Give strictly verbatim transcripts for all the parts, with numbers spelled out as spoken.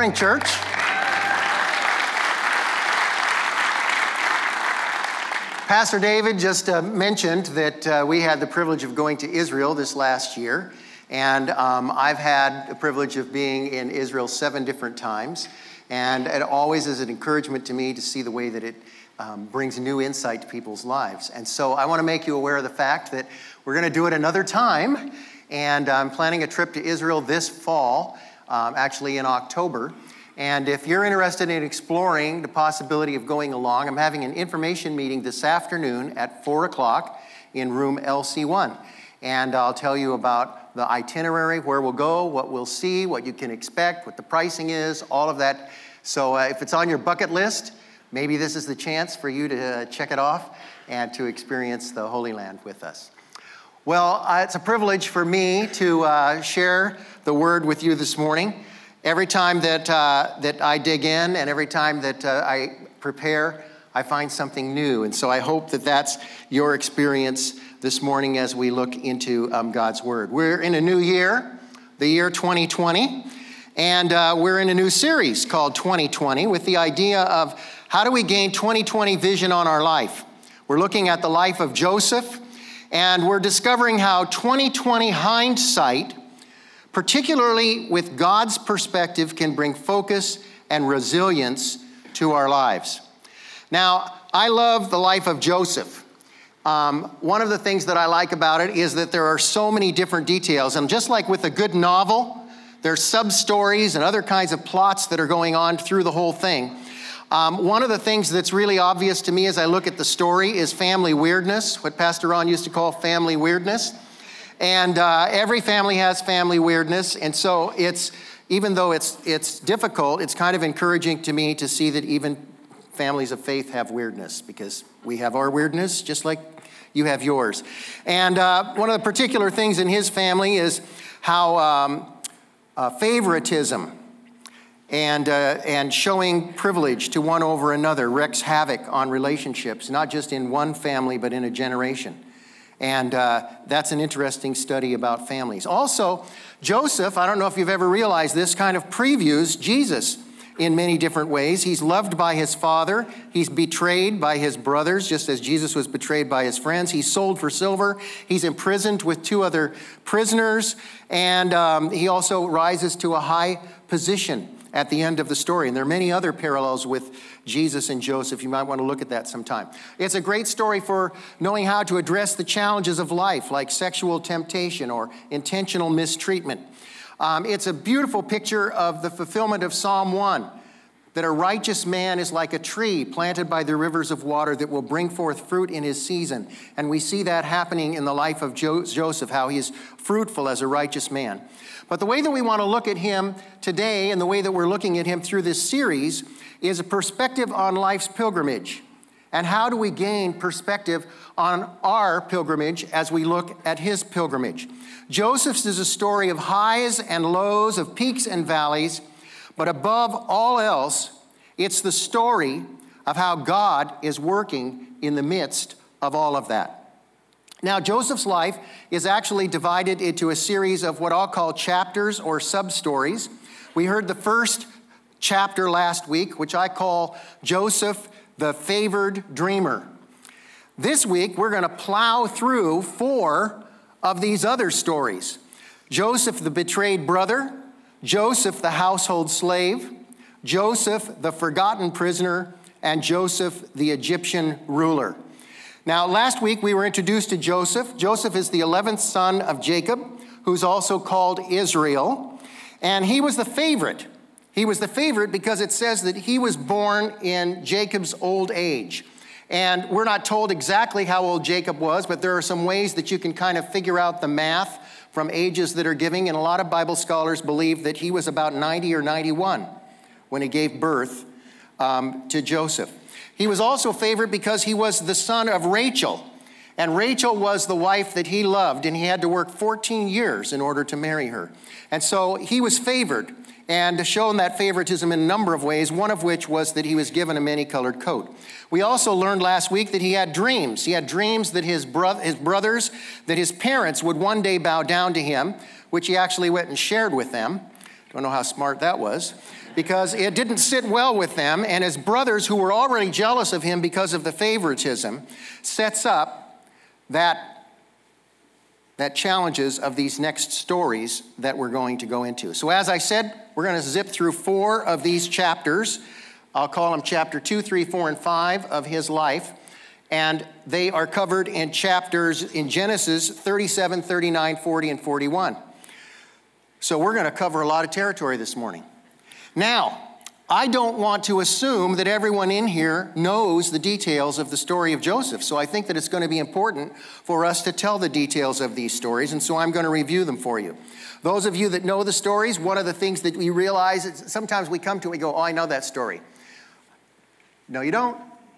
morning, church. Pastor David just uh, mentioned that uh, we had the privilege of going to Israel this last year, and um, I've had the privilege of being in Israel seven different times, and it always is an encouragement to me to see the way that it um, brings new insight to people's lives. And so I want to make you aware of the fact that we're going to do it another time, and I'm planning a trip to Israel this fall, um, actually in October. And if you're interested in exploring the possibility of going along, I'm having an information meeting this afternoon at four o'clock in room L C one. And I'll tell you about the itinerary, where we'll go, what we'll see, what you can expect, what the pricing is, all of that. So uh, if it's on your bucket list, maybe this is the chance for you to uh, check it off and to experience the Holy Land with us. Well, uh, it's a privilege for me to uh, share the word with you this morning. Every time that uh, that I dig in and every time that uh, I prepare, I find something new. And so I hope that that's your experience this morning as we look into um, God's Word. We're in a new year, the year twenty twenty, and uh, we're in a new series called twenty twenty with the idea of how do we gain twenty twenty vision on our life. We're looking at the life of Joseph, and we're discovering how twenty twenty hindsight, particularly with God's perspective, can bring focus and resilience to our lives. Now, I love the life of Joseph. Um, one of the things that I like about it is that there are so many different details. And just like with a good novel, there's sub-stories and other kinds of plots that are going on through the whole thing. Um, one of the things that's really obvious to me as I look at the story is family weirdness, what Pastor Ron used to call family weirdness. And uh, every family has family weirdness, and so it's, even though it's it's difficult, it's kind of encouraging to me to see that even families of faith have weirdness, because we have our weirdness just like you have yours. And uh, one of the particular things in his family is how um, uh, favoritism and uh, and showing privilege to one over another wreaks havoc on relationships, not just in one family, but in a generation. And uh, that's an interesting study about families. Also, Joseph, I don't know if you've ever realized this, kind of previews Jesus in many different ways. He's loved by his father. He's betrayed by his brothers, just as Jesus was betrayed by his friends. He's sold for silver. He's imprisoned with two other prisoners. And um, he also rises to a high position at the end of the story. And there are many other parallels with Jesus and Joseph. You might want to look at that sometime. It's a great story for knowing how to address the challenges of life, like sexual temptation or intentional mistreatment. Um, it's a beautiful picture of the fulfillment of Psalm one, that a righteous man is like a tree planted by the rivers of water that will bring forth fruit in his season. And we see that happening in the life of jo- Joseph, how he is fruitful as a righteous man. But the way that we want to look at him today, and the way that we're looking at him through this series, is a perspective on life's pilgrimage. And how do we gain perspective on our pilgrimage as we look at his pilgrimage? Joseph's is a story of highs and lows, of peaks and valleys, but above all else, it's the story of how God is working in the midst of all of that. Now, Joseph's life is actually divided into a series of what I'll call chapters or sub-stories. We heard the first chapter last week, which I call Joseph, the Favored Dreamer. This week, we're going to plow through four of these other stories. Joseph, the betrayed brother, Joseph, the household slave, Joseph, the forgotten prisoner, and Joseph, the Egyptian ruler. Now, last week we were introduced to Joseph. Joseph is the eleventh son of Jacob, who's also called Israel, and he was the favorite. He was the favorite because it says that he was born in Jacob's old age. And we're not told exactly how old Jacob was, but there are some ways that you can kind of figure out the math from ages that are giving, and a lot of Bible scholars believe that he was about ninety or ninety-one when he gave birth um, to Joseph. He was also favored because he was the son of Rachel, and Rachel was the wife that he loved, and he had to work fourteen years in order to marry her. And so he was favored, and shown that favoritism in a number of ways, one of which was that he was given a many-colored coat. We also learned last week that he had dreams. He had dreams that his, bro- his brothers, that his parents would one day bow down to him, which he actually went and shared with them. Don't know how smart that was. because it didn't sit well with them, and his brothers, who were already jealous of him because of the favoritism, sets up that, that challenges of these next stories that we're going to go into. So as I said, we're going to zip through four of these chapters. I'll call them chapter two, three, four, and five of his life. And they are covered in chapters in Genesis thirty-seven, thirty-nine, forty, and forty-one. So we're going to cover a lot of territory this morning. Now, I don't want to assume that everyone in here knows the details of the story of Joseph. So I think that it's going to be important for us to tell the details of these stories. And so I'm going to review them for you. Those of you that know the stories, one of the things that we realize is sometimes we come to it and we go, oh, I know that story. No, you don't.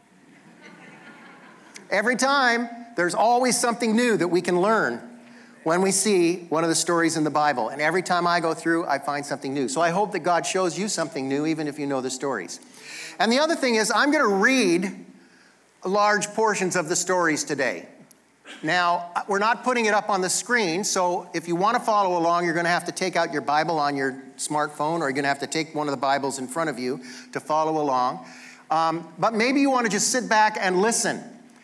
Every time, there's always something new that we can learn when we see one of the stories in the Bible. And every time I go through, I find something new. So I hope that God shows you something new, even if you know the stories. And the other thing is, I'm going to read large portions of the stories today. Now, we're not putting it up on the screen, so if you want to follow along, you're going to have to take out your Bible on your smartphone, or you're going to have to take one of the Bibles in front of you to follow along. Um, but maybe you want to just sit back and listen.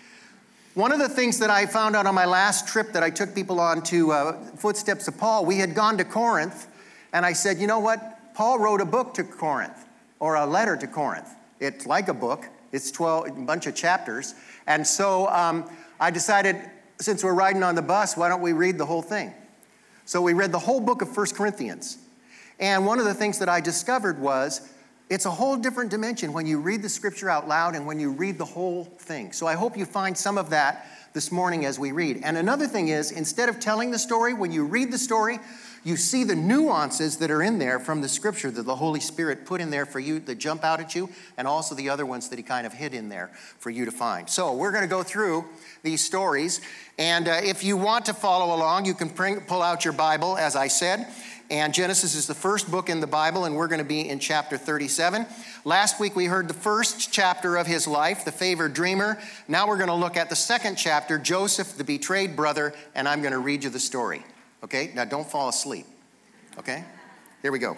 One of the things that I found out on my last trip that I took people on to uh, Footsteps of Paul, we had gone to Corinth, and I said, you know what? Paul wrote a book to Corinth, or a letter to Corinth. It's like a book. It's twelve, a bunch of chapters. And so um, I decided, since we're riding on the bus, why don't we read the whole thing? So we read the whole book of First Corinthians. And one of the things that I discovered was, it's a whole different dimension when you read the scripture out loud and when you read the whole thing. So I hope you find some of that this morning as we read. And another thing is, instead of telling the story, when you read the story, you see the nuances that are in there from the scripture that the Holy Spirit put in there for you that jump out at you, and also the other ones that he kind of hid in there for you to find. So we're going to go through these stories. And uh, if you want to follow along, you can bring, pull out your Bible, as I said. And Genesis is the first book in the Bible, and we're going to be in chapter thirty-seven. Last week we heard the first chapter of his life, the favored dreamer. Now we're going to look at the second chapter, Joseph, the betrayed brother, and I'm going to read you the story. Okay? Now don't fall asleep. Okay? Here we go.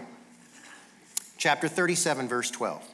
Chapter thirty-seven, verse twelve.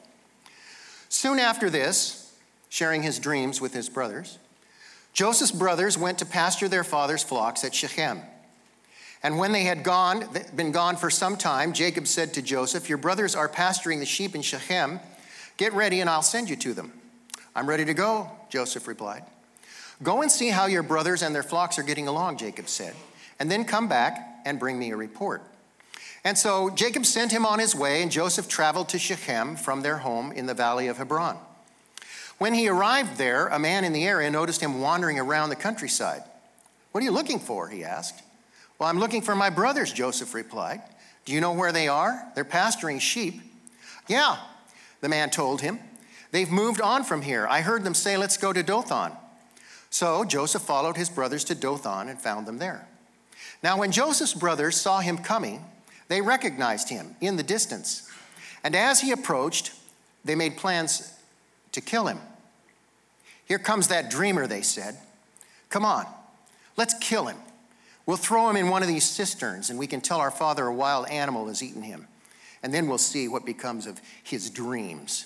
Soon after this, sharing his dreams with his brothers, Joseph's brothers went to pasture their father's flocks at Shechem. And when they had gone, been gone for some time, Jacob said to Joseph, your brothers are pasturing the sheep in Shechem. Get ready and I'll send you to them. I'm ready to go, Joseph replied. Go and see how your brothers and their flocks are getting along, Jacob said, and then come back and bring me a report. And so Jacob sent him on his way, and Joseph traveled to Shechem from their home in the valley of Hebron. When he arrived there, a man in the area noticed him wandering around the countryside. What are you looking for? He asked. Well, I'm looking for my brothers, Joseph replied. Do you know where they are? They're pasturing sheep. Yeah, the man told him. They've moved on from here. I heard them say, let's go to Dothan. So Joseph followed his brothers to Dothan and found them there. Now, when Joseph's brothers saw him coming, they recognized him in the distance. And as he approached, they made plans to kill him. Here comes that dreamer, they said. Come on, let's kill him. We'll throw him in one of these cisterns, and we can tell our father a wild animal has eaten him. And then we'll see what becomes of his dreams.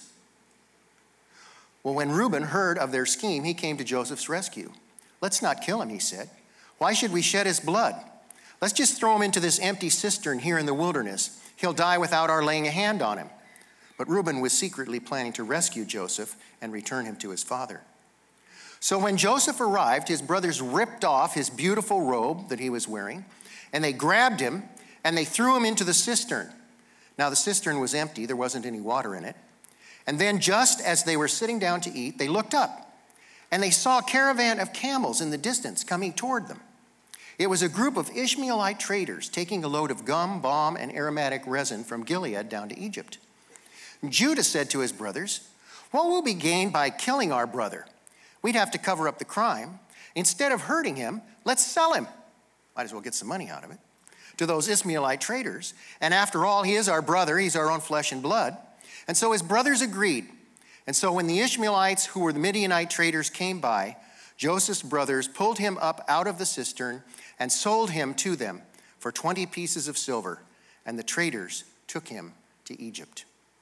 Well, when Reuben heard of their scheme, he came to Joseph's rescue. Let's not kill him, he said. Why should we shed his blood? Let's just throw him into this empty cistern here in the wilderness. He'll die without our laying a hand on him. But Reuben was secretly planning to rescue Joseph and return him to his father. So when Joseph arrived, his brothers ripped off his beautiful robe that he was wearing, and they grabbed him, and they threw him into the cistern. Now the cistern was empty. There wasn't any water in it. And then just as they were sitting down to eat, they looked up, and they saw a caravan of camels in the distance coming toward them. It was a group of Ishmaelite traders taking a load of gum, balm, and aromatic resin from Gilead down to Egypt. Judah said to his brothers, what will be gained by killing our brother? We'd have to cover up the crime. Instead of hurting him, let's sell him. Might as well get some money out of it. To those Ishmaelite traders. And after all, he is our brother. He's our own flesh and blood. And so his brothers agreed. And so when the Ishmaelites, who were the Midianite traders, came by, Joseph's brothers pulled him up out of the cistern and sold him to them for twenty pieces of silver. And the traders took him to Egypt.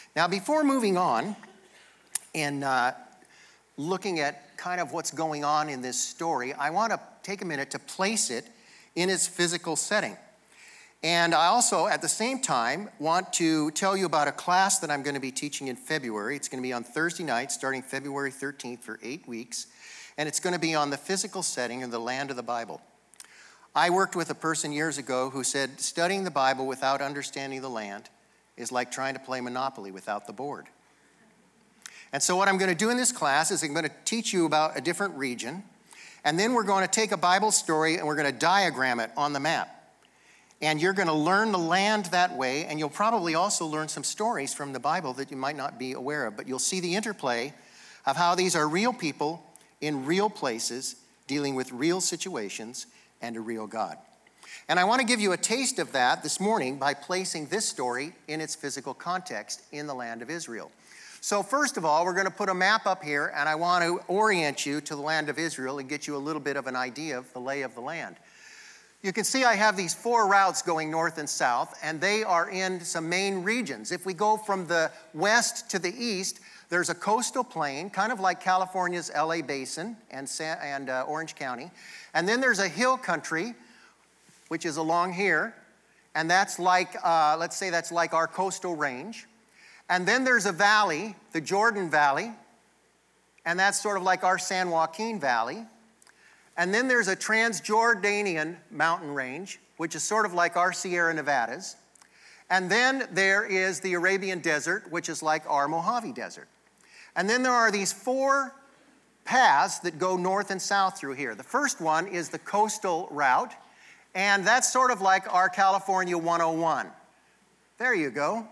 Now, before moving on and uh, looking at kind of what's going on in this story, I want to take a minute to place it in its physical setting. And I also, at the same time, want to tell you about a class that I'm going to be teaching in February. It's going to be on Thursday night, starting February thirteenth for eight weeks. And it's going to be on the physical setting of the land of the Bible. I worked with a person years ago who said, studying the Bible without understanding the land is like trying to play Monopoly without the board. And so what I'm going to do in this class is I'm going to teach you about a different region. And then we're going to take a Bible story and we're going to diagram it on the map. And you're going to learn the land that way, and you'll probably also learn some stories from the Bible that you might not be aware of. But you'll see the interplay of how these are real people in real places, dealing with real situations and a real God. And I want to give you a taste of that this morning by placing this story in its physical context in the land of Israel. So first of all, we're going to put a map up here, and I want to orient you to the land of Israel and get you a little bit of an idea of the lay of the land. You can see I have these four routes going north and south, and they are in some main regions. If we go from the west to the east, there's a coastal plain, kind of like California's L A Basin and, San, and uh, Orange County. And then there's a hill country, which is along here, and that's like, uh, let's say that's like our coastal range. And then there's a valley, the Jordan Valley, and that's sort of like our San Joaquin Valley. And then there's a Transjordanian mountain range, which is sort of like our Sierra Nevadas. And then there is the Arabian Desert, which is like our Mojave Desert. And then there are these four paths that go north and south through here. The first one is the coastal route, and that's sort of like our California one oh one. There you go.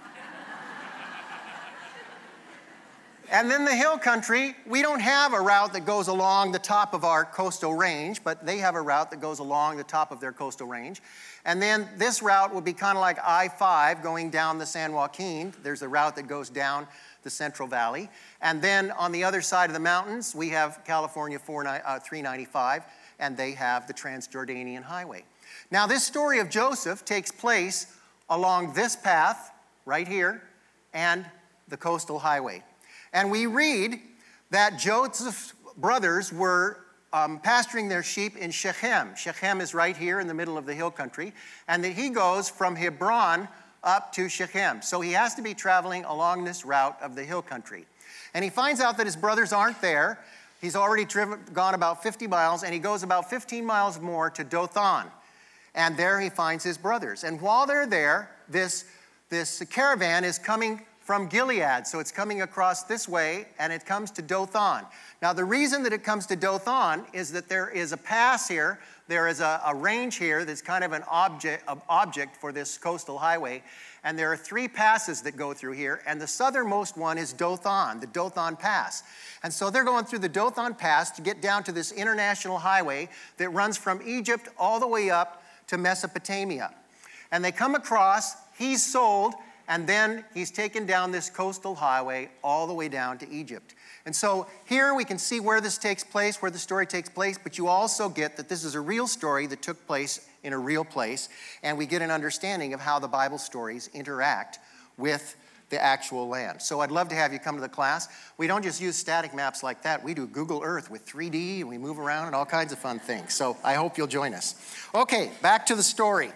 And then the hill country, we don't have a route that goes along the top of our coastal range, but they have a route that goes along the top of their coastal range. And then this route would be kind of like I five going down the San Joaquin. There's a route that goes down the Central Valley. And then on the other side of the mountains, we have California three ninety-five, and they have the Transjordanian Highway. Now, this story of Joseph takes place along this path right here and the coastal highway. And we read that Joseph's brothers were um, pasturing their sheep in Shechem. Shechem is right here in the middle of the hill country. And that he goes from Hebron up to Shechem. So he has to be traveling along this route of the hill country. And he finds out that his brothers aren't there. He's already driven, gone about fifty miles, and he goes about fifteen miles more to Dothan. And there he finds his brothers. And while they're there, this, this caravan is coming from Gilead. So it's coming across this way, and it comes to Dothan. Now, the reason that it comes to Dothan is that there is a pass here. There is a, a range here that's kind of an object, an object for this coastal highway. And there are three passes that go through here. And the southernmost one is Dothan, the Dothan Pass. And so they're going through the Dothan Pass to get down to this international highway that runs from Egypt all the way up to Mesopotamia. And they come across, he's sold, and then he's taken down this coastal highway all the way down to Egypt. And so here we can see where this takes place, where the story takes place, but you also get that this is a real story that took place in a real place, and we get an understanding of how the Bible stories interact with the actual land. So I'd love to have you come to the class. We don't just use static maps like that. We do Google Earth with three D, and we move around and all kinds of fun things. So I hope you'll join us. Okay, back to the story.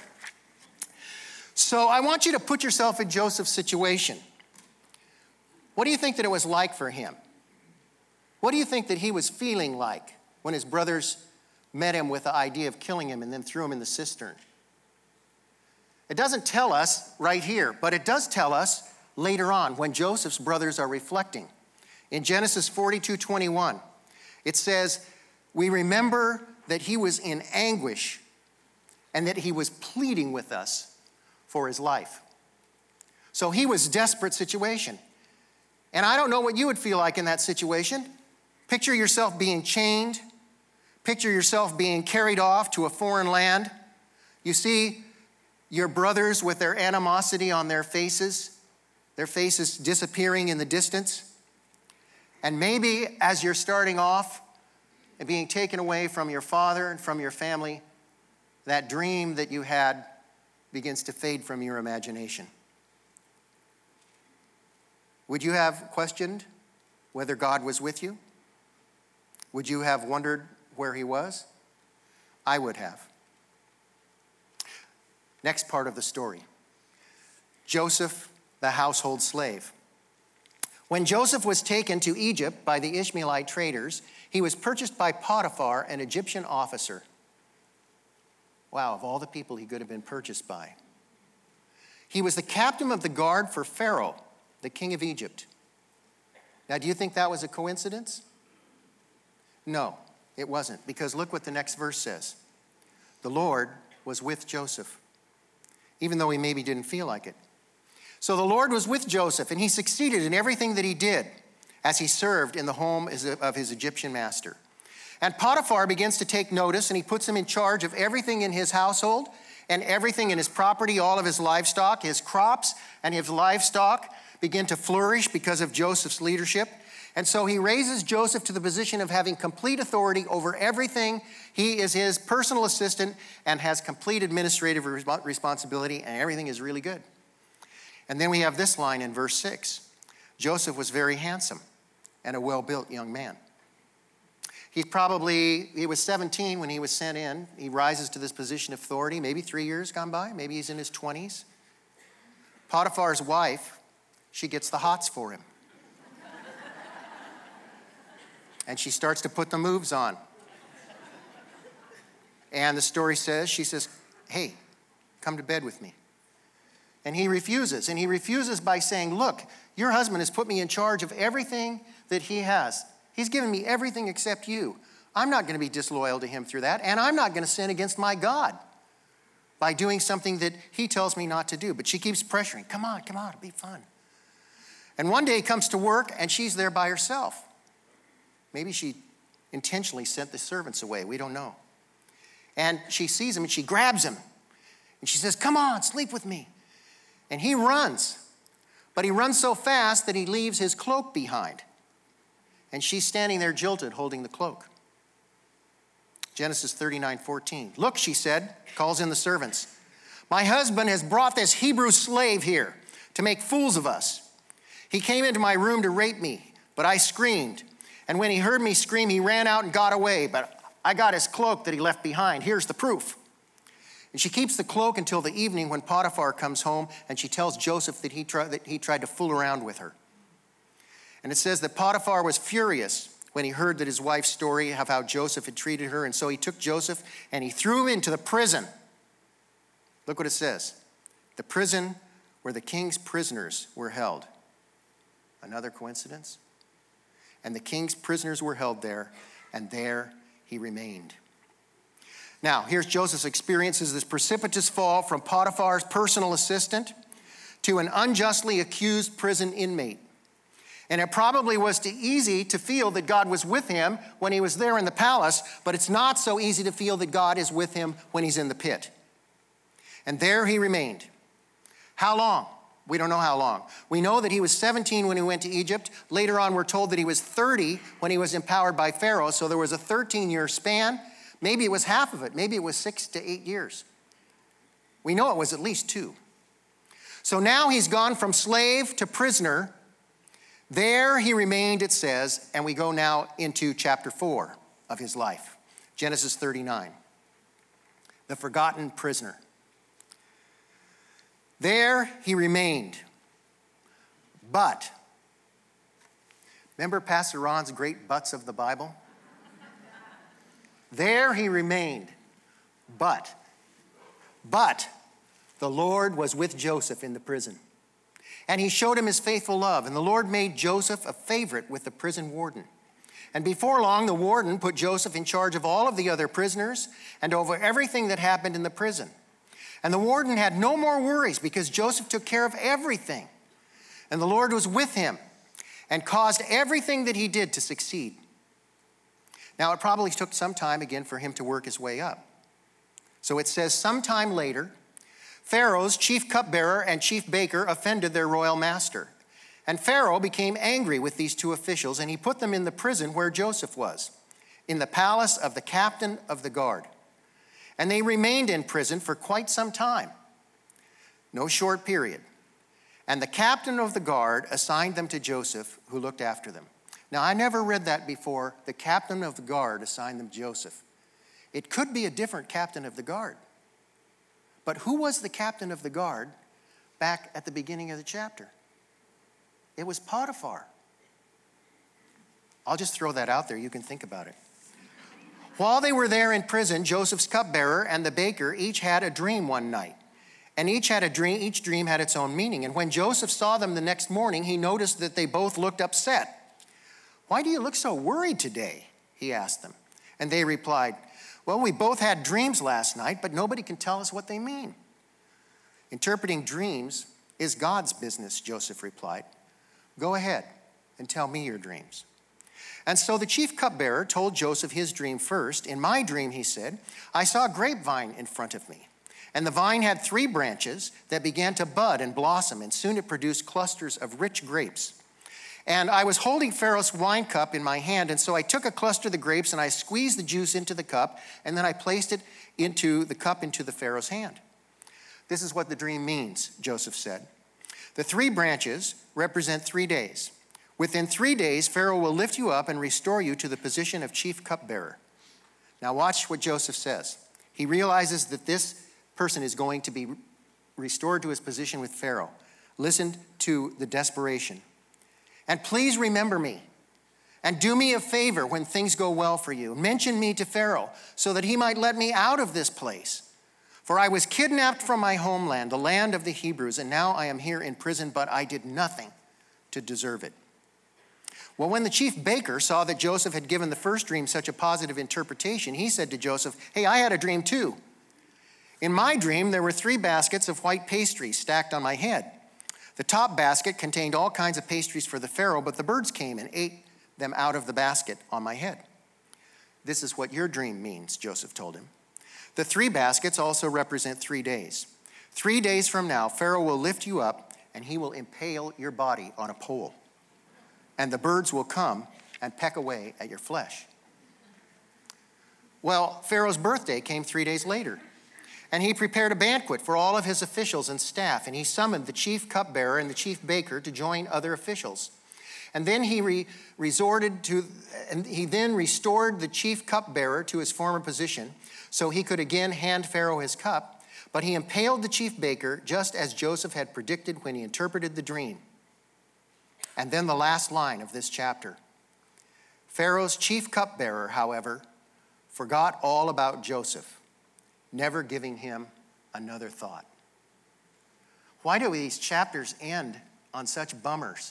So I want you to put yourself in Joseph's situation. What do you think that it was like for him? What do you think that he was feeling like when his brothers met him with the idea of killing him and then threw him in the cistern? It doesn't tell us right here, but it does tell us later on when Joseph's brothers are reflecting. In Genesis forty-two twenty-one, it says, "We remember that he was in anguish and that he was pleading with us for his life." So he was in a desperate situation. And I don't know what you would feel like in that situation. Picture yourself being chained. Picture yourself being carried off to a foreign land. You see your brothers with their animosity on their faces, their faces disappearing in the distance. And maybe as you're starting off and being taken away from your father and from your family, that dream that you had begins to fade from your imagination. Would you have questioned whether God was with you? Would you have wondered where he was? I would have. Next part of the story. Joseph, the household slave. When Joseph was taken to Egypt by the Ishmaelite traders, he was purchased by Potiphar, an Egyptian officer. Wow, of all the people he could have been purchased by. He was the captain of the guard for Pharaoh, the king of Egypt. Now, do you think that was a coincidence? No, it wasn't, because look what the next verse says. The Lord was with Joseph, even though he maybe didn't feel like it. So the Lord was with Joseph, and he succeeded in everything that he did as he served in the home of his Egyptian master. And Potiphar begins to take notice, and he puts him in charge of everything in his household and everything in his property, all of his livestock. His crops and his livestock begin to flourish because of Joseph's leadership. And so he raises Joseph to the position of having complete authority over everything. He is his personal assistant and has complete administrative responsibility, and everything is really good. And then we have this line in verse six. Joseph was very handsome and a well-built young man. He's probably, he was seventeen when he was sent in. He rises to this position of authority, maybe three years gone by. Maybe he's in his twenties. Potiphar's wife, she gets the hots for him. And she starts to put the moves on. And the story says, she says, hey, come to bed with me. And he refuses. And he refuses by saying, look, your husband has put me in charge of everything that he has. He's given me everything except you. I'm not going to be disloyal to him through that. And I'm not going to sin against my God by doing something that he tells me not to do. But she keeps pressuring. Come on, come on, it'll be fun. And one day he comes to work and she's there by herself. Maybe she intentionally sent the servants away. We don't know. And she sees him and she grabs him. And she says, come on, sleep with me. And he runs. But he runs so fast that he leaves his cloak behind. And she's standing there jilted, holding the cloak. Genesis thirty-nine fourteen. Look, she said, calls in the servants. My husband has brought this Hebrew slave here to make fools of us. He came into my room to rape me, but I screamed. And when he heard me scream, he ran out and got away. But I got his cloak that he left behind. Here's the proof. And she keeps the cloak until the evening when Potiphar comes home, and she tells Joseph that he, tried, that he tried to fool around with her. And it says that Potiphar was furious when he heard that his wife's story of how Joseph had treated her. And so he took Joseph and he threw him into the prison. Look what it says. The prison where the king's prisoners were held. Another coincidence? And the king's prisoners were held there, and there he remained. Now, here's Joseph's experience as this precipitous fall from Potiphar's personal assistant to an unjustly accused prison inmate. And it probably was too easy to feel that God was with him when he was there in the palace, but it's not so easy to feel that God is with him when he's in the pit. And there he remained. How long? We don't know how long. We know that he was seventeen when he went to Egypt. Later on, we're told that he was thirty when he was empowered by Pharaoh. So there was a thirteen-year span. Maybe it was half of it. Maybe it was six to eight years. We know it was at least two. So now he's gone from slave to prisoner. There he remained, it says, and we go now into chapter four of his life. Genesis thirty-nine. The forgotten prisoner. There he remained. But, remember Pastor Ron's great buts of the Bible? There he remained. But, but the Lord was with Joseph in the prison. And he showed him his faithful love. And the Lord made Joseph a favorite with the prison warden. And before long, the warden put Joseph in charge of all of the other prisoners and over everything that happened in the prison. And the warden had no more worries because Joseph took care of everything. And the Lord was with him and caused everything that he did to succeed. Now, it probably took some time again for him to work his way up. So it says, sometime later, Pharaoh's chief cupbearer and chief baker offended their royal master. And Pharaoh became angry with these two officials, and he put them in the prison where Joseph was, in the palace of the captain of the guard. And they remained in prison for quite some time, no short period. And the captain of the guard assigned them to Joseph, who looked after them. Now, I never read that before. The captain of the guard assigned them to Joseph. It could be a different captain of the guard. But who was the captain of the guard back at the beginning of the chapter? It was Potiphar. I'll just throw that out there. You can think about it. While they were there in prison, Joseph's cupbearer and the baker each had a dream one night. And each had a dream, each dream had its own meaning. And when Joseph saw them the next morning, he noticed that they both looked upset. "Why do you look so worried today?" he asked them. And they replied, "Well, we both had dreams last night, but nobody can tell us what they mean." "Interpreting dreams is God's business," Joseph replied. "Go ahead and tell me your dreams." And so the chief cupbearer told Joseph his dream first. "In my dream," he said, "I saw a grapevine in front of me. And the vine had three branches that began to bud and blossom, and soon it produced clusters of rich grapes. And I was holding Pharaoh's wine cup in my hand, and so I took a cluster of the grapes and I squeezed the juice into the cup, and then I placed it into the cup into the Pharaoh's hand." "This is what the dream means," Joseph said. "The three branches represent three days. Within three days, Pharaoh will lift you up and restore you to the position of chief cupbearer." Now watch what Joseph says. He realizes that this person is going to be restored to his position with Pharaoh. Listen to the desperation. "And please remember me, and do me a favor when things go well for you. Mention me to Pharaoh, so that he might let me out of this place. For I was kidnapped from my homeland, the land of the Hebrews, and now I am here in prison, but I did nothing to deserve it." Well, when the chief baker saw that Joseph had given the first dream such a positive interpretation, he said to Joseph, "Hey, I had a dream too. In my dream, there were three baskets of white pastries stacked on my head. The top basket contained all kinds of pastries for the Pharaoh, but the birds came and ate them out of the basket on my head." "This is what your dream means," Joseph told him. "The three baskets also represent three days. Three days from now, Pharaoh will lift you up, and he will impale your body on a pole. And the birds will come and peck away at your flesh." Well, Pharaoh's birthday came three days later. And he prepared a banquet for all of his officials and staff, and he summoned the chief cupbearer and the chief baker to join other officials. And then he re- resorted to, and he then restored the chief cupbearer to his former position, so he could again hand Pharaoh his cup. But he impaled the chief baker, just as Joseph had predicted when he interpreted the dream. And then the last line of this chapter. Pharaoh's chief cupbearer, however, forgot all about Joseph, never giving him another thought. Why do these chapters end on such bummers?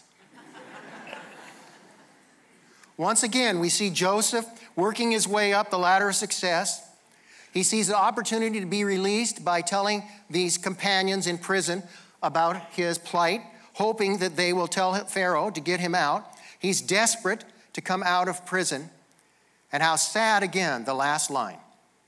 Once again, we see Joseph working his way up the ladder of success. He sees an opportunity to be released by telling these companions in prison about his plight, hoping that they will tell Pharaoh to get him out. He's desperate to come out of prison. And how sad, again, the last line.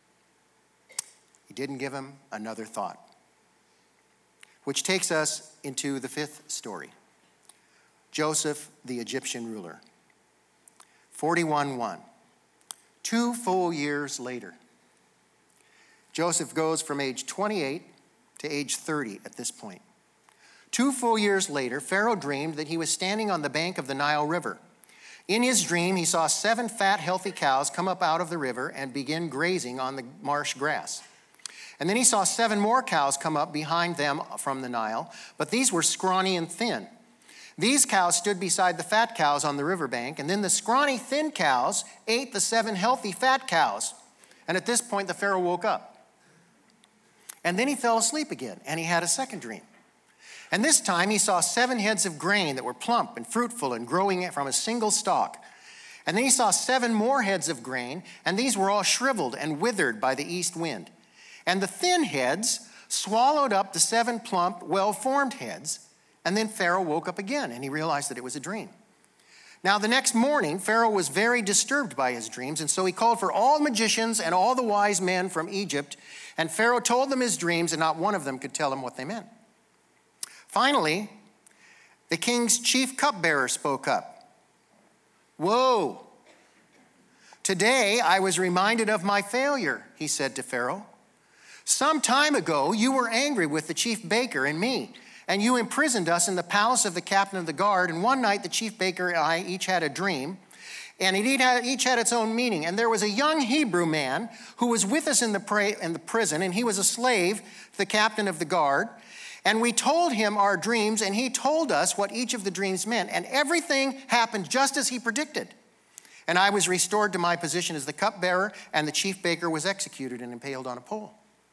He didn't give him another thought. Which takes us into the fifth story. Joseph, the Egyptian ruler. forty-one one. Two full years later. Joseph goes from age twenty-eight to age thirty at this point. Two full years later, Pharaoh dreamed that he was standing on the bank of the Nile River. In his dream, he saw seven fat, healthy cows come up out of the river and begin grazing on the marsh grass. And then he saw seven more cows come up behind them from the Nile, but these were scrawny and thin. These cows stood beside the fat cows on the riverbank, and then the scrawny, thin cows ate the seven healthy, fat cows. And at this point, the Pharaoh woke up. And then he fell asleep again, and he had a second dream. And this time, he saw seven heads of grain that were plump and fruitful and growing from a single stalk. And then he saw seven more heads of grain, and these were all shriveled and withered by the east wind. And the thin heads swallowed up the seven plump, well-formed heads. And then Pharaoh woke up again, and he realized that it was a dream. Now, the next morning, Pharaoh was very disturbed by his dreams, and so he called for all magicians and all the wise men from Egypt. And Pharaoh told them his dreams, and not one of them could tell him what they meant. Finally, the king's chief cupbearer spoke up. "Whoa! Today I was reminded of my failure," he said to Pharaoh. "Some time ago, you were angry with the chief baker and me, and you imprisoned us in the palace of the captain of the guard. And one night the chief baker and I each had a dream, and it each had its own meaning. And there was a young Hebrew man who was with us in the, pra- in the prison, and he was a slave to the captain of the guard. And we told him our dreams, and he told us what each of the dreams meant. And everything happened just as he predicted. And I was restored to my position as the cupbearer, and the chief baker was executed and impaled on a pole.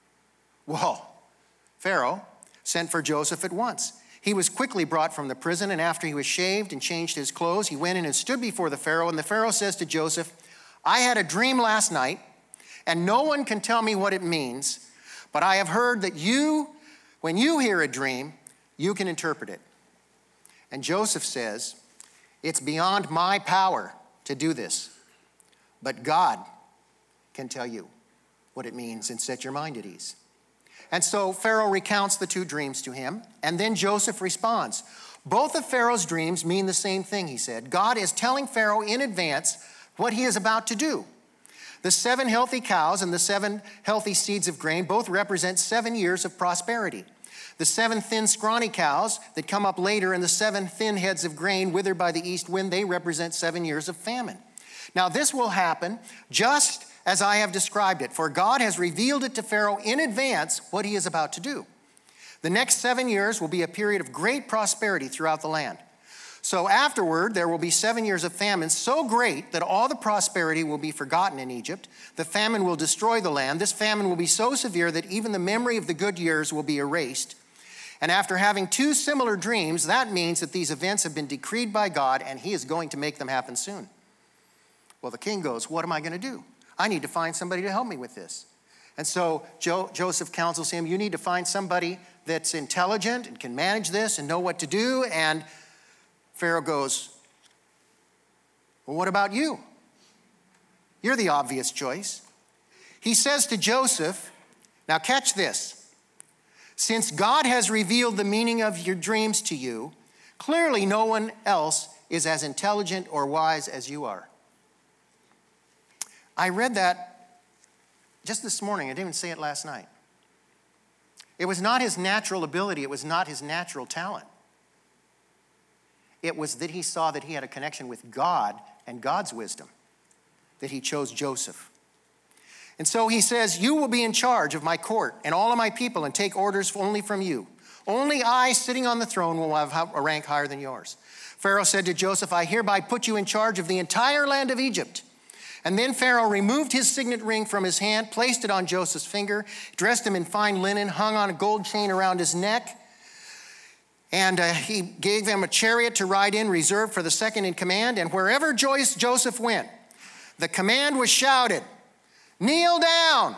Well, Pharaoh sent for Joseph at once. He was quickly brought from the prison, and after he was shaved and changed his clothes, he went in and stood before the Pharaoh. And the Pharaoh says to Joseph, I had a dream last night, and no one can tell me what it means, but I have heard that you, when you hear a dream, you can interpret it. And Joseph says, it's beyond my power to do this, but God can tell you what it means and set your mind at ease. And so Pharaoh recounts the two dreams to him, and then Joseph responds. Both of Pharaoh's dreams mean the same thing, he said. God is telling Pharaoh in advance what he is about to do. The seven healthy cows and the seven healthy seeds of grain both represent seven years of prosperity. The seven thin, scrawny cows that come up later and the seven thin heads of grain withered by the east wind, they represent seven years of famine. Now this will happen just as I have described it, for God has revealed it to Pharaoh in advance what he is about to do. The next seven years will be a period of great prosperity throughout the land. So afterward, there will be seven years of famine so great that all the prosperity will be forgotten in Egypt. The famine will destroy the land. This famine will be so severe that even the memory of the good years will be erased. And after having two similar dreams, that means that these events have been decreed by God and he is going to make them happen soon. Well, the king goes, what am I going to do? I need to find somebody to help me with this. And so jo- Joseph counsels him, you need to find somebody that's intelligent and can manage this and know what to do. And Pharaoh goes, well, what about you? You're the obvious choice. He says to Joseph, now catch this. Since God has revealed the meaning of your dreams to you, clearly no one else is as intelligent or wise as you are. I read that just this morning. I didn't even say it last night. It was not his natural ability. It was not his natural talent. It was that he saw that he had a connection with God and God's wisdom, that he chose Joseph. And so he says, you will be in charge of my court and all of my people and take orders only from you. Only I, sitting on the throne, will have a rank higher than yours. Pharaoh said to Joseph, I hereby put you in charge of the entire land of Egypt. And then Pharaoh removed his signet ring from his hand, placed it on Joseph's finger, dressed him in fine linen, hung on a gold chain around his neck. And uh, he gave him a chariot to ride in, reserved for the second in command. And wherever Joyce, Joseph went, the command was shouted, kneel down.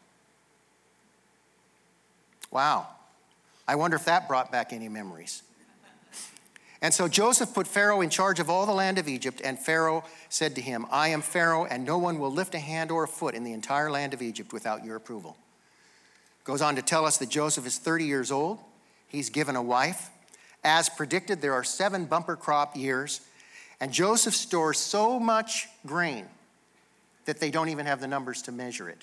Wow. I wonder if that brought back any memories. And so Joseph put Pharaoh in charge of all the land of Egypt, and Pharaoh said to him, I am Pharaoh, and no one will lift a hand or a foot in the entire land of Egypt without your approval. Goes on to tell us that Joseph is thirty years old. He's given a wife. As predicted, there are seven bumper crop years, and Joseph stores so much grain that they don't even have the numbers to measure it.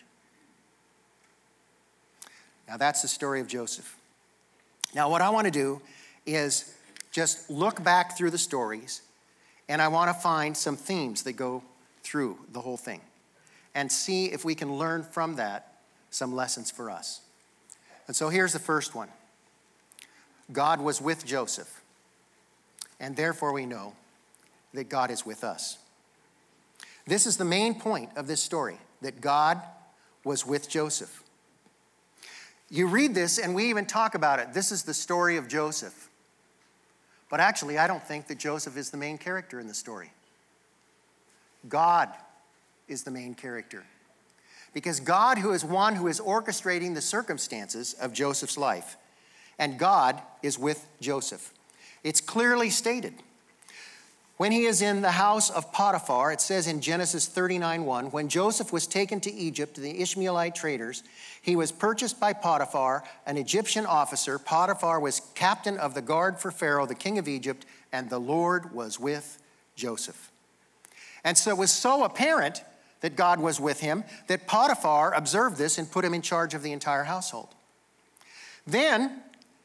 Now that's the story of Joseph. Now what I want to do is just look back through the stories, and I want to find some themes that go through the whole thing and see if we can learn from that some lessons for us. And so here's the first one. God was with Joseph, and therefore we know that God is with us. This is the main point of this story, that God was with Joseph. You read this, and we even talk about it. This is the story of Joseph. But actually, I don't think that Joseph is the main character in the story. God is the main character. Because God, who is one who is orchestrating the circumstances of Joseph's life, and God is with Joseph. It's clearly stated. When he is in the house of Potiphar, it says in Genesis thirty-nine one, when Joseph was taken to Egypt to the Ishmaelite traders, he was purchased by Potiphar, an Egyptian officer. Potiphar was captain of the guard for Pharaoh, the king of Egypt, and the Lord was with Joseph. And so it was so apparent that God was with him that Potiphar observed this and put him in charge of the entire household. Then,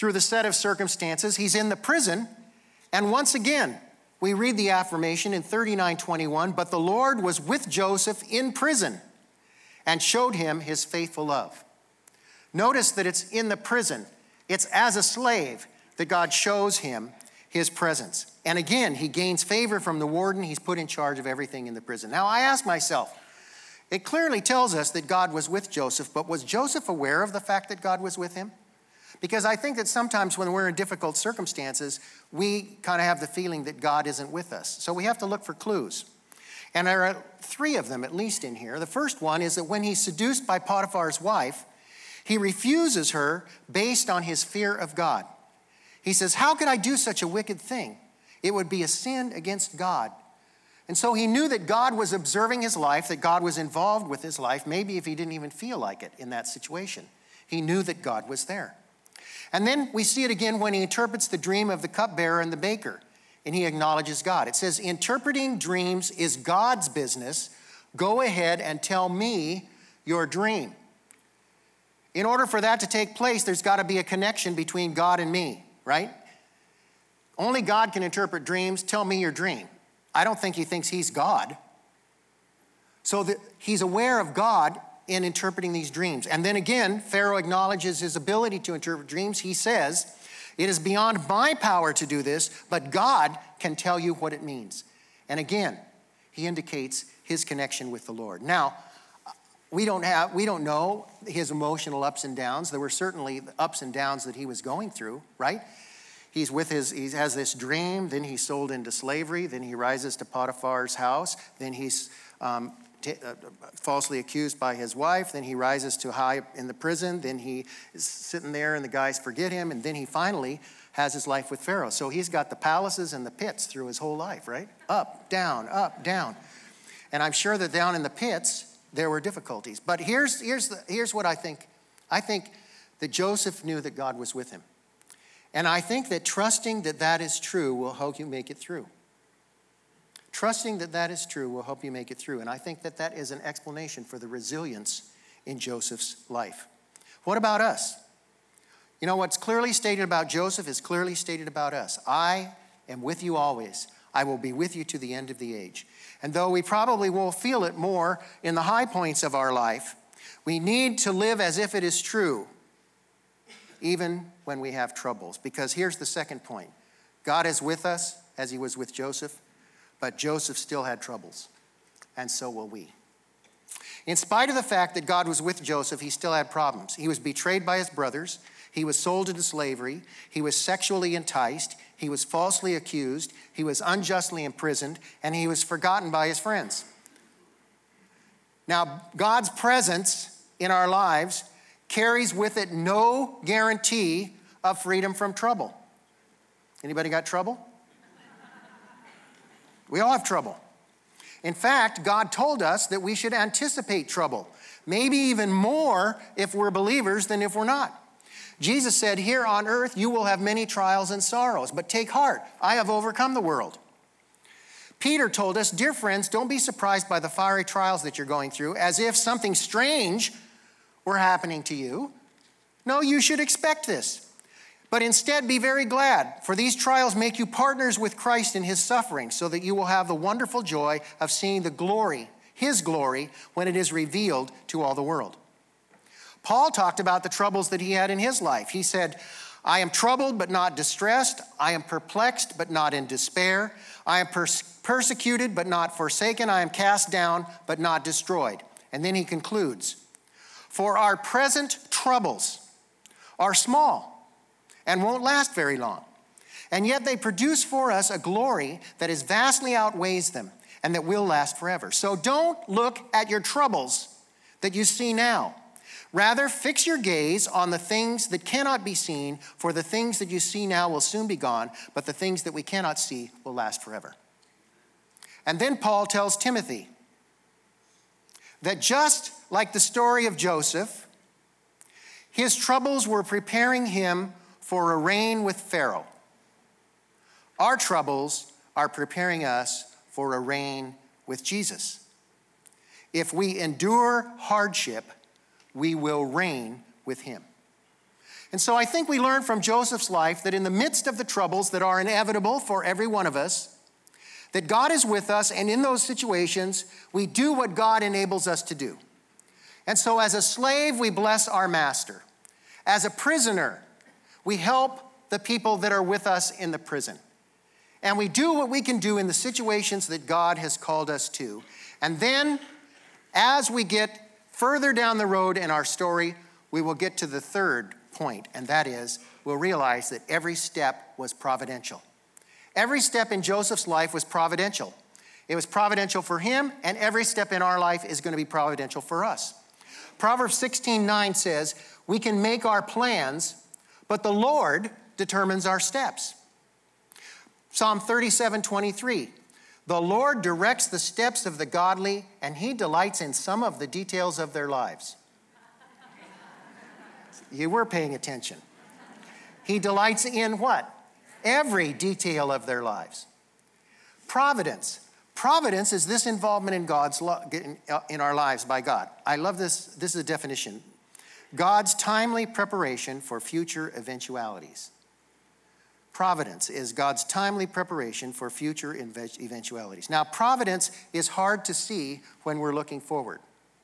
through the set of circumstances. He's in the prison, and once again, we read the affirmation in thirty-nine twenty-one, but the Lord was with Joseph in prison and showed him his faithful love. Notice that it's in the prison. It's as a slave that God shows him his presence. And again, he gains favor from the warden. He's put in charge of everything in the prison. Now, I ask myself, it clearly tells us that God was with Joseph, but was Joseph aware of the fact that God was with him? Because I think that sometimes when we're in difficult circumstances, we kind of have the feeling that God isn't with us. So we have to look for clues. And there are three of them, at least, in here. The first one is that when he's seduced by Potiphar's wife, he refuses her based on his fear of God. He says, how could I do such a wicked thing? It would be a sin against God. And so he knew that God was observing his life, that God was involved with his life, maybe if he didn't even feel like it in that situation. He knew that God was there. And then we see it again when he interprets the dream of the cupbearer and the baker, and he acknowledges God. It says, interpreting dreams is God's business. Go ahead and tell me your dream. In order for that to take place, there's got to be a connection between God and me, right? Only God can interpret dreams. Tell me your dream. I don't think he thinks he's God. So that he's aware of God in interpreting these dreams. And then again, Pharaoh acknowledges his ability to interpret dreams. He says, it is beyond my power to do this, but God can tell you what it means. And again, he indicates his connection with the Lord. Now, we don't have, we don't know his emotional ups and downs. There were certainly ups and downs that he was going through, right? He's with his, he has this dream, then he's sold into slavery, then he rises to Potiphar's house, then he's um, t- uh, falsely accused by his wife, then he rises to high in the prison, then he is sitting there and the guys forget him, and then he finally has his life with Pharaoh. So he's got the palaces and the pits through his whole life, right? Up, down, up, down. And I'm sure that down in the pits, there were difficulties. But here's, here's, the, here's what I think. I think that Joseph knew that God was with him. And I think that trusting that that is true will help you make it through. Trusting that that is true will help you make it through. And I think that that is an explanation for the resilience in Joseph's life. What about us? You know, what's clearly stated about Joseph is clearly stated about us. I am with you always. I will be with you to the end of the age. And though we probably will feel it more in the high points of our life, we need to live as if it is true, even when we have troubles. Because here's the second point. God is with us as he was with Joseph, but Joseph still had troubles, and so will we. In spite of the fact that God was with Joseph, he still had problems. He was betrayed by his brothers. He was sold into slavery. He was sexually enticed. He was falsely accused. He was unjustly imprisoned, and he was forgotten by his friends. Now, God's presence in our lives carries with it no guarantee of freedom from trouble. Anybody got trouble? We all have trouble. In fact, God told us that we should anticipate trouble, maybe even more if we're believers than if we're not. Jesus said, here on earth you will have many trials and sorrows, but take heart, I have overcome the world. Peter told us, dear friends, don't be surprised by the fiery trials that you're going through, as if something strange were happening to you. No, you should expect this. But instead be very glad, for these trials make you partners with Christ in his suffering, so that you will have the wonderful joy of seeing the glory, his glory, when it is revealed to all the world. Paul talked about the troubles that he had in his life. He said, I am troubled but not distressed. I am perplexed but not in despair. I am pers- persecuted but not forsaken. I am cast down but not destroyed. And then he concludes, for our present troubles are small and won't last very long. And yet they produce for us a glory that is vastly outweighs them and that will last forever. So don't look at your troubles that you see now. Rather, fix your gaze on the things that cannot be seen, for the things that you see now will soon be gone, but the things that we cannot see will last forever. And then Paul tells Timothy that just like the story of Joseph, his troubles were preparing him for a reign with Pharaoh. Our troubles are preparing us for a reign with Jesus. If we endure hardship, we will reign with him. And so I think we learn from Joseph's life that in the midst of the troubles that are inevitable for every one of us, that God is with us, and in those situations, we do what God enables us to do. And so as a slave, we bless our master. As a prisoner, we help the people that are with us in the prison. And we do what we can do in the situations that God has called us to. And then, as we get further down the road in our story, we will get to the third point, and that is, we'll realize that every step was providential. Every step in Joseph's life was providential. It was providential for him, and every step in our life is going to be providential for us. Proverbs sixteen nine says, we can make our plans, but the Lord determines our steps. Psalm thirty-seven twenty-three, the Lord directs the steps of the godly, and he delights in some of the details of their lives. You were paying attention. He delights in what? Every detail of their lives. Providence. Providence is this involvement in God's lo- in our lives by God. I love this. This is a definition. God's timely preparation for future eventualities. Providence is God's timely preparation for future eventualities. Now, providence is hard to see when we're looking forward,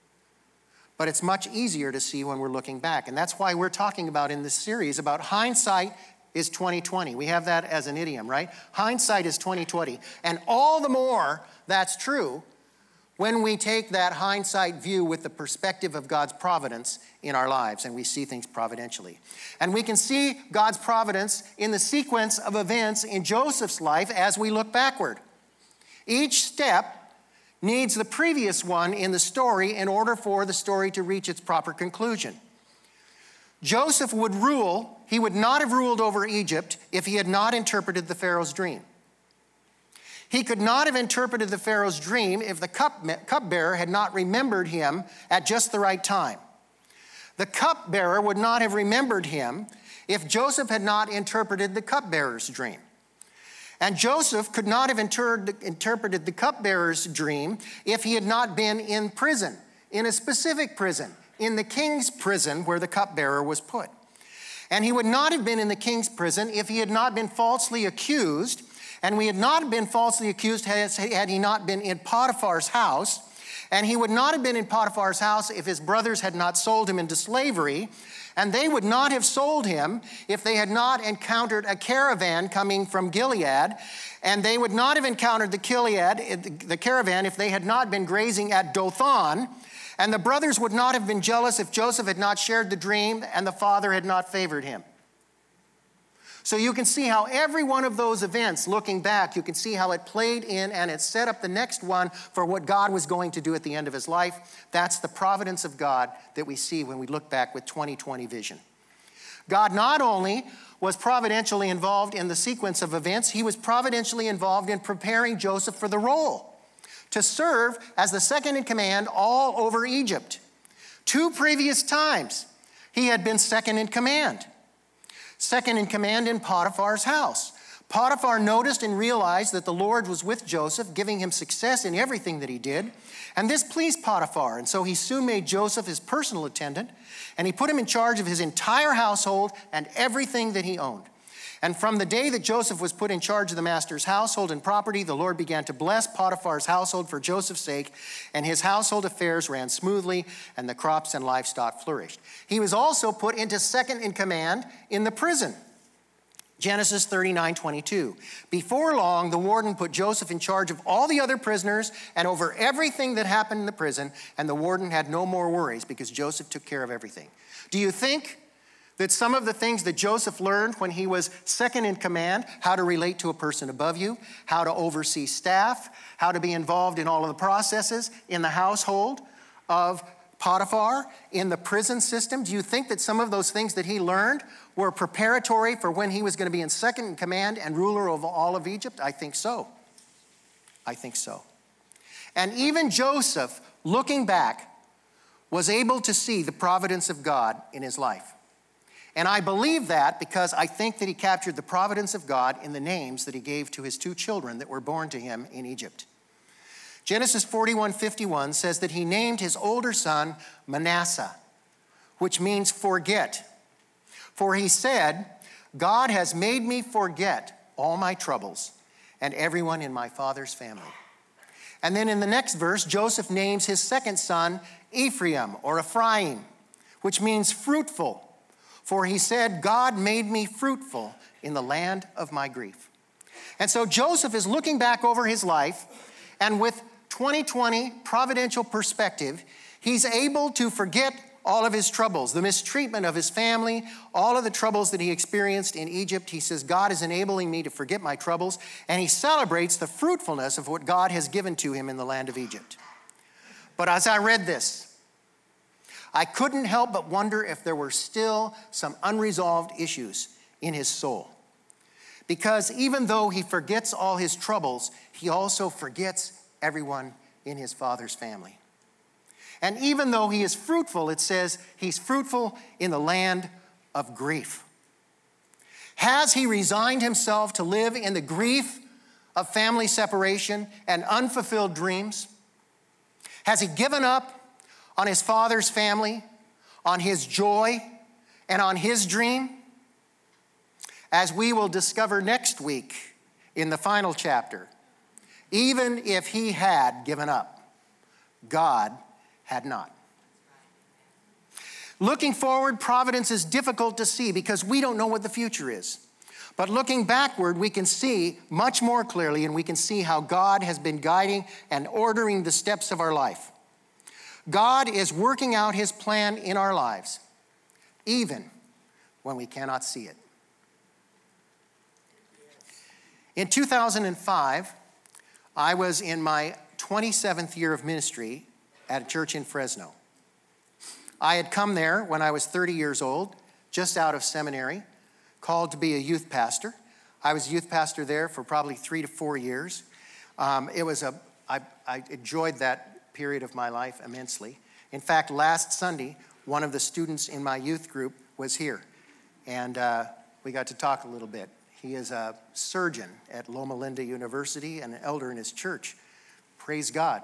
but it's much easier to see when we're looking back. And that's why we're talking about in this series about hindsight is twenty twenty. We have that as an idiom, right? Hindsight is twenty twenty. And all the more that's true when we take that hindsight view with the perspective of God's providence in our lives, and we see things providentially. And we can see God's providence in the sequence of events in Joseph's life as we look backward. Each step needs the previous one in the story in order for the story to reach its proper conclusion. Joseph would rule, he would not have ruled over Egypt if he had not interpreted the Pharaoh's dream. He could not have interpreted the Pharaoh's dream if the cup, cupbearer had not remembered him at just the right time. The cupbearer would not have remembered him if Joseph had not interpreted the cupbearer's dream. And Joseph could not have inter- interpreted the cupbearer's dream if he had not been in prison, in a specific prison, in the king's prison where the cupbearer was put. And he would not have been in the king's prison if he had not been falsely accused. And we had not been falsely accused had he not been in Potiphar's house. And he would not have been in Potiphar's house if his brothers had not sold him into slavery. And they would not have sold him if they had not encountered a caravan coming from Gilead. And they would not have encountered the Gilead, the caravan, if they had not been grazing at Dothan. And the brothers would not have been jealous if Joseph had not shared the dream and the father had not favored him. So you can see how every one of those events, looking back, you can see how it played in and it set up the next one for what God was going to do at the end of his life. That's the providence of God that we see when we look back with twenty twenty vision. God not only was providentially involved in the sequence of events, he was providentially involved in preparing Joseph for the role to serve as the second in command all over Egypt. Two previous times, he had been second in command. Second in command in Potiphar's house. Potiphar noticed and realized that the Lord was with Joseph, giving him success in everything that he did. And this pleased Potiphar. And so he soon made Joseph his personal attendant, and he put him in charge of his entire household and everything that he owned. And from the day that Joseph was put in charge of the master's household and property, the Lord began to bless Potiphar's household for Joseph's sake, and his household affairs ran smoothly, and the crops and livestock flourished. He was also put into second in command in the prison. Genesis thirty-nine twenty-two. Before long, the warden put Joseph in charge of all the other prisoners and over everything that happened in the prison, and the warden had no more worries because Joseph took care of everything. Do you think that some of the things that Joseph learned when he was second in command, how to relate to a person above you, how to oversee staff, how to be involved in all of the processes in the household of Potiphar, in the prison system, do you think that some of those things that he learned were preparatory for when he was going to be in second in command and ruler of all of Egypt? I think so. I think so. And even Joseph, looking back, was able to see the providence of God in his life. And I believe that because I think that he captured the providence of God in the names that he gave to his two children that were born to him in Egypt. Genesis forty-one fifty-one says that he named his older son Manasseh, which means forget. For he said, God has made me forget all my troubles and everyone in my father's family. And then in the next verse, Joseph names his second son Ephraim or Ephraim, which means fruitful. For he said, God made me fruitful in the land of my grief. And so Joseph is looking back over his life, and with twenty twenty providential perspective, he's able to forget all of his troubles, the mistreatment of his family, all of the troubles that he experienced in Egypt. He says, God is enabling me to forget my troubles, and he celebrates the fruitfulness of what God has given to him in the land of Egypt. But as I read this, I couldn't help but wonder if there were still some unresolved issues in his soul. Because even though he forgets all his troubles, he also forgets everyone in his father's family. And even though he is fruitful, it says he's fruitful in the land of grief. Has he resigned himself to live in the grief of family separation and unfulfilled dreams? Has he given up on his father's family, on his joy, and on his dream? As we will discover next week in the final chapter, even if he had given up, God had not. Looking forward, providence is difficult to see because we don't know what the future is. But looking backward, we can see much more clearly, and we can see how God has been guiding and ordering the steps of our life. God is working out his plan in our lives, even when we cannot see it. In two thousand five, I was in my twenty-seventh year of ministry at a church in Fresno. I had come there when I was thirty years old, just out of seminary, called to be a youth pastor. I was youth pastor there for probably three to four years. Um, it was a, I, I enjoyed that period of my life immensely. In fact, last Sunday, one of the students in my youth group was here, and uh, we got to talk a little bit. He is a surgeon at Loma Linda University and an elder in his church. Praise God.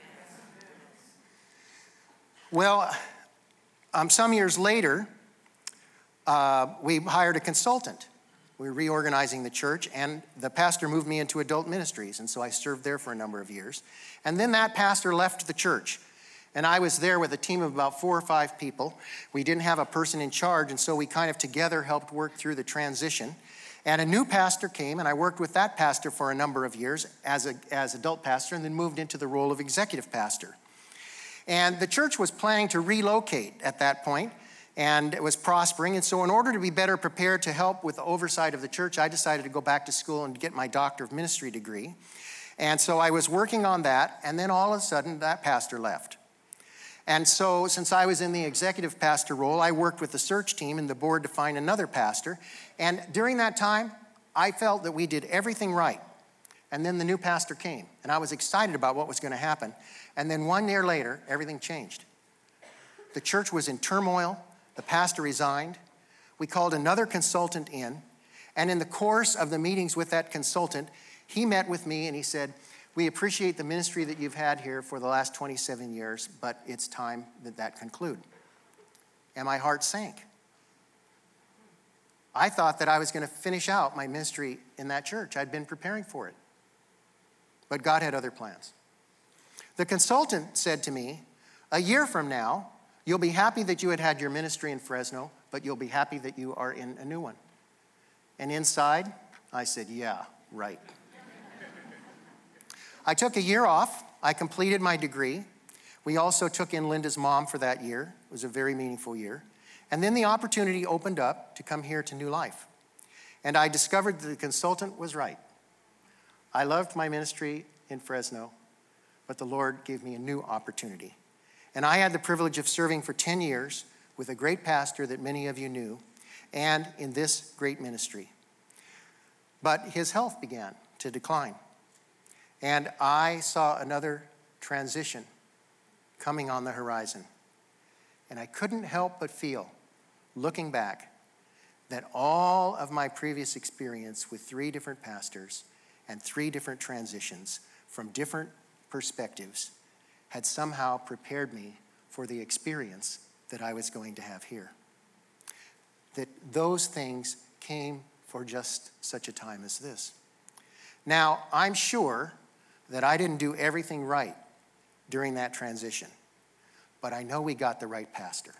Well, um, some years later, uh, we hired a consultant. We were reorganizing the church, and the pastor moved me into adult ministries, and so I served there for a number of years. And then that pastor left the church, and I was there with a team of about four or five people. We didn't have a person in charge, and so we kind of together helped work through the transition. And a new pastor came, and I worked with that pastor for a number of years as a as adult pastor, and then moved into the role of executive pastor. And the church was planning to relocate at that point, and it was prospering. And so in order to be better prepared to help with the oversight of the church, I decided to go back to school and get my Doctor of Ministry degree. And so I was working on that, and then all of a sudden, that pastor left. And so since I was in the executive pastor role, I worked with the search team and the board to find another pastor. And during that time, I felt that we did everything right. And then the new pastor came, and I was excited about what was going to happen. And then one year later, everything changed. The church was in turmoil. The pastor resigned. We called another consultant in, and in the course of the meetings with that consultant, he met with me and he said, we appreciate the ministry that you've had here for the last twenty-seven years, but it's time that that conclude. And my heart sank. I thought that I was going to finish out my ministry in that church. I'd been preparing for it. But God had other plans. The consultant said to me, a year from now, you'll be happy that you had had your ministry in Fresno, but you'll be happy that you are in a new one. And inside, I said, yeah, right. I took a year off. I completed my degree. We also took in Linda's mom for that year. It was a very meaningful year. And then the opportunity opened up to come here to New Life. And I discovered that the consultant was right. I loved my ministry in Fresno, but the Lord gave me a new opportunity. And I had the privilege of serving for ten years with a great pastor that many of you knew, and in this great ministry. But his health began to decline. And I saw another transition coming on the horizon. And I couldn't help but feel, looking back, that all of my previous experience with three different pastors and three different transitions from different perspectives had somehow prepared me for the experience that I was going to have here. that those things came for just such a time as this. Now, I'm sure that I didn't do everything right during that transition, but I know we got the right pastor.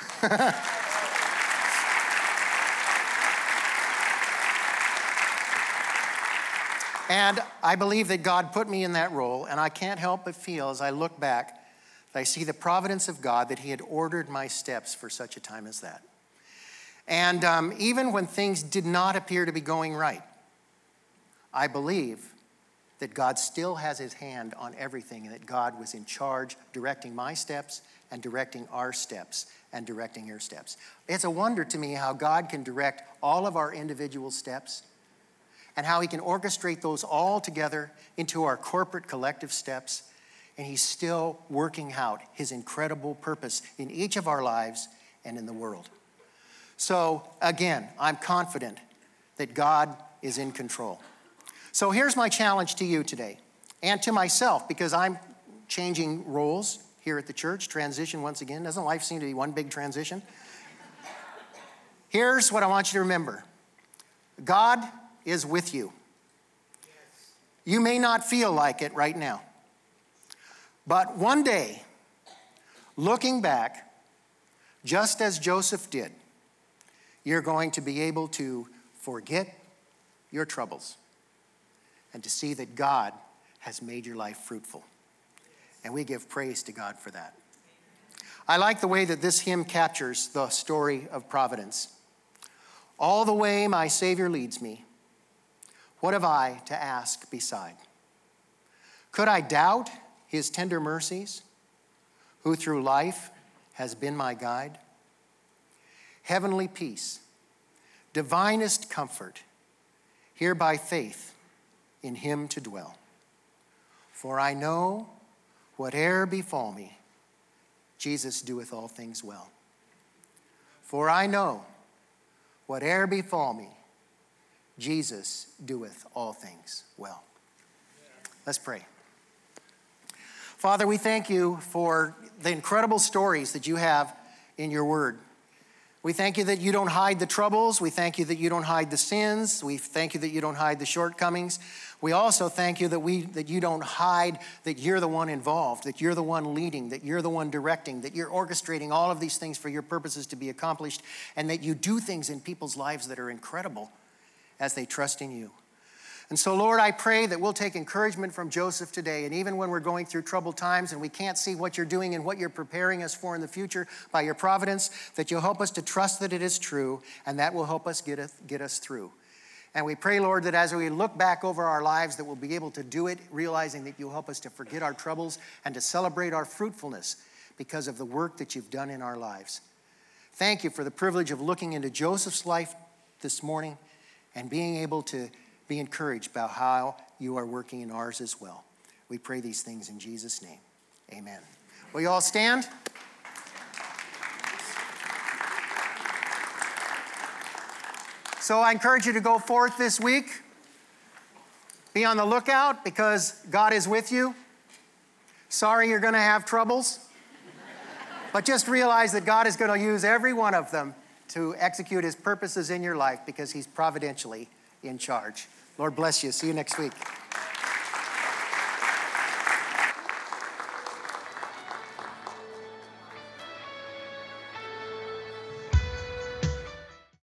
And I believe that God put me in that role, and I can't help but feel as I look back that I see the providence of God, that he had ordered my steps for such a time as that. And um, even when things did not appear to be going right, I believe that God still has his hand on everything, and that God was in charge, directing my steps and directing our steps and directing your steps. It's a wonder to me how God can direct all of our individual steps and how he can orchestrate those all together into our corporate collective steps, and he's still working out his incredible purpose in each of our lives and in the world. So again, I'm confident that God is in control. So here's my challenge to you today, and to myself, because I'm changing roles here at the church, transition once again. Doesn't life seem to be one big transition? Here's what I want you to remember. God is with you. You may not feel like it right now, but one day, looking back, just as Joseph did, you're going to be able to forget your troubles and to see that God has made your life fruitful. And we give praise to God for that. I like the way that this hymn captures the story of providence. All the way my Savior leads me, what have I to ask beside? Could I doubt his tender mercies, who through life has been my guide? Heavenly peace, divinest comfort, here by faith in him to dwell. For I know whate'er befall me, Jesus doeth all things well. For I know whate'er befall me, Jesus doeth all things well. Let's pray. Father, we thank you for the incredible stories that you have in your word. We thank you that you don't hide the troubles. We thank you that you don't hide the sins. We thank you that you don't hide the shortcomings. We also thank you that we that you don't hide that you're the one involved, that you're the one leading, that you're the one directing, that you're orchestrating all of these things for your purposes to be accomplished, and that you do things in people's lives that are incredible as they trust in you. And so, Lord, I pray that we'll take encouragement from Joseph today. And even when we're going through troubled times and we can't see what you're doing and what you're preparing us for in the future by your providence, that you'll help us to trust that it is true, and that will help us get us, get us through. And we pray, Lord, that as we look back over our lives, that we'll be able to do it, realizing that you'll help us to forget our troubles and to celebrate our fruitfulness because of the work that you've done in our lives. Thank you for the privilege of looking into Joseph's life this morning and being able to be encouraged about how you are working in ours as well. We pray these things in Jesus' name. Amen. Will you all stand? So I encourage you to go forth this week. Be on the lookout because God is with you. Sorry you're going to have troubles. But just realize that God is going to use every one of them to execute his purposes in your life because he's providentially in charge. Lord bless you. See you next week.